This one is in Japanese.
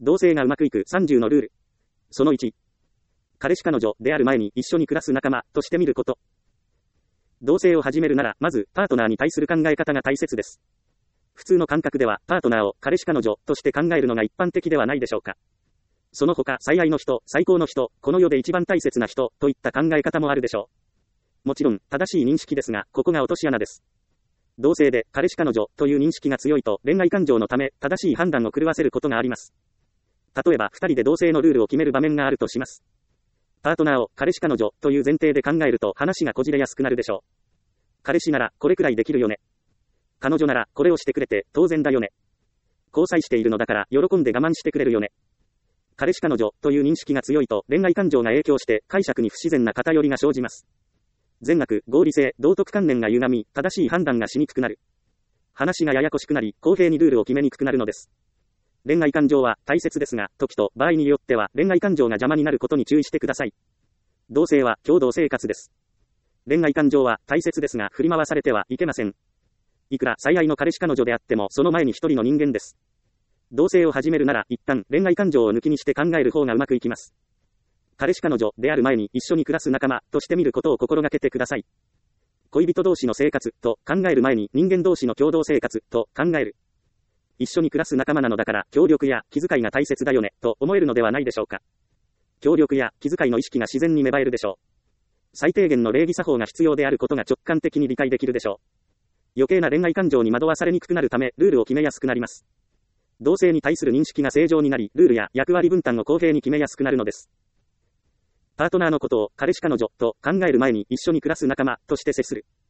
同棲がうまくいく30のルール。その1。彼氏彼女である前に一緒に暮らす仲間として見ること。同棲を始めるなら、まず、パートナーに対する考え方が大切です。普通の感覚では、パートナーを彼氏彼女として考えるのが一般的ではないでしょうか。その他、最愛の人、最高の人、この世で一番大切な人、といった考え方もあるでしょう。もちろん、正しい認識ですが、ここが落とし穴です。同性で、彼氏彼女、という認識が強いと、恋愛感情のため、正しい判断を狂わせることがあります。例えば、二人で同性のルールを決める場面があるとします。パートナーを、彼氏彼女、という前提で考えると、話がこじれやすくなるでしょう。彼氏なら、これくらいできるよね。彼女なら、これをしてくれて、当然だよね。交際しているのだから、喜んで我慢してくれるよね。彼氏彼女、という認識が強いと、恋愛感情が影響して、解釈に不自然な偏りが生じます。善悪、合理性、道徳観念が歪み、正しい判断がしにくくなる。話がややこしくなり、公平にルールを決めにくくなるのです。恋愛感情は大切ですが、時と場合によっては恋愛感情が邪魔になることに注意してください。同性は共同生活です。恋愛感情は大切ですが、振り回されてはいけません。いくら最愛の彼氏彼女であっても、その前に一人の人間です。同性を始めるなら、一旦恋愛感情を抜きにして考える方がうまくいきます。彼氏彼女である前に一緒に暮らす仲間として見ることを心がけてください。恋人同士の生活と考える前に人間同士の共同生活と考える。一緒に暮らす仲間なのだから協力や気遣いが大切だよねと思えるのではないでしょうか。協力や気遣いの意識が自然に芽生えるでしょう。最低限の礼儀作法が必要であることが直感的に理解できるでしょう。余計な恋愛感情に惑わされにくくなるため、ルールを決めやすくなります。同性に対する認識が正常になり、ルールや役割分担を公平に決めやすくなるのです。パートナーのことを彼氏彼女と考える前に一緒に暮らす仲間として接する。